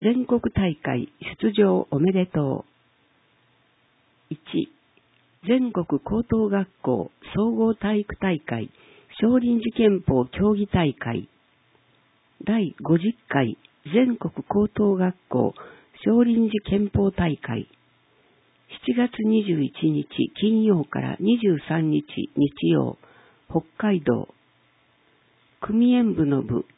全国大会出場おめでとう。1、全国高等学校総合体育大会少林寺拳法競技大会第50回全国高等学校少林寺拳法大会7月21日金曜から23日日曜北海道組演部の部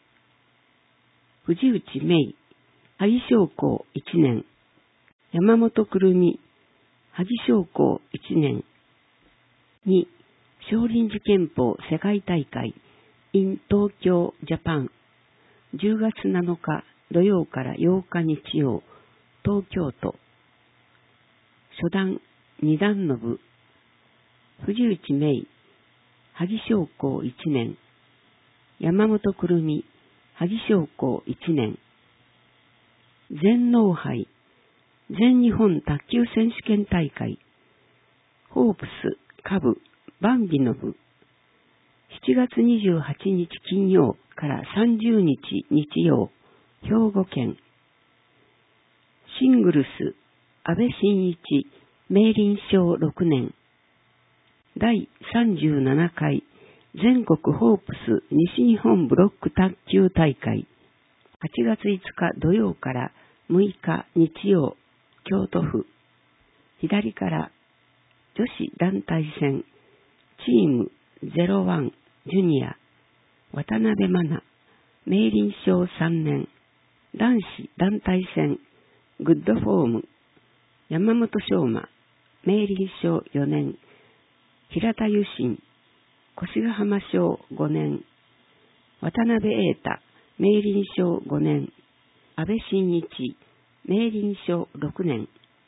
藤内芽衣萩商工1年山本くるみ萩商工1年2少林寺拳法世界大会 in 東京ジャパン10月7日土曜から8日日曜東京都初段2段の部藤内芽衣萩商工1年山本くるみ萩商工1年全農杯全日本卓球選手権大会ホープス下部バンビの部7月28日金曜から30日日曜兵庫県シングルス安倍晋一明林賞6年第37回全国ホープス西日本ブロック卓球大会8月5日土曜から6日日曜京都府左から女子団体戦チーム01ジュニア渡辺真奈明林賞3年男子団体戦グッドフォーム山本昌磨明林賞4年平田優心越ヶ浜賞5年渡辺瑛太明林賞5年安倍晋一明林賞6年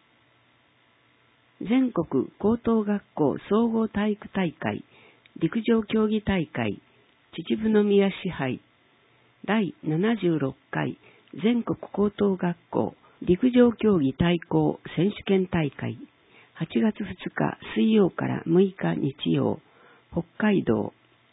全国高等学校総合体育大会陸上競技大会秩父宮支配第76回全国高等学校陸上競技対抗選手権大会8月2日水曜から6日日曜北海道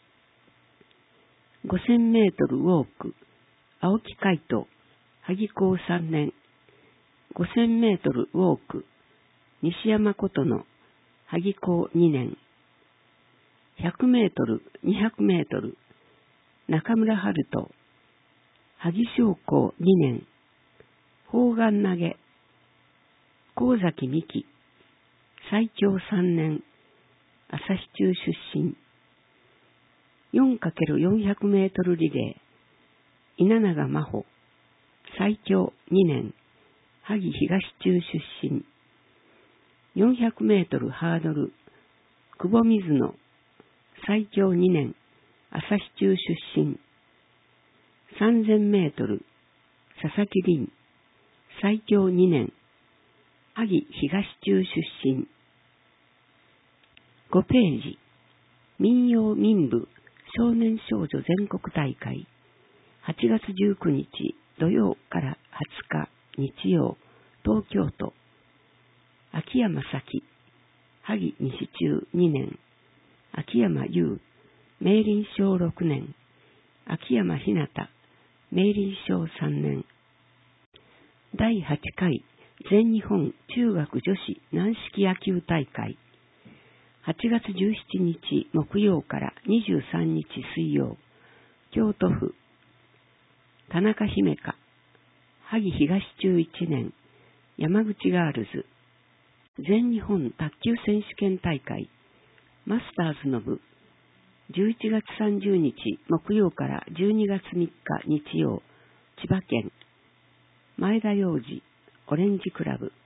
5000メートルウォーク青木海斗萩高3年5000メートルウォーク西山琴乃萩高2年100メートル200メートル中村春人萩商工2年砲丸投げ神崎美希最強3年朝日中出身 4×400 メートルリレー稲永真帆最強2年萩東中出身400メートルハードル久保水野最強2年朝日中出身3000メートル佐々木凛最強2年萩東中出身5ページ民謡民部少年少女全国大会8月19日土曜から20日日曜東京都秋山咲萩西中2年秋山優明林賞6年秋山ひなた明林賞3年第8回全日本中学女子軟式野球大会8月17日木曜から23日水曜京都府田中姫香萩東中1年山口ガールズ全日本卓球選手権大会マスターズの部11月30日木曜から12月3日日曜千葉県前田洋次オレンジクラブ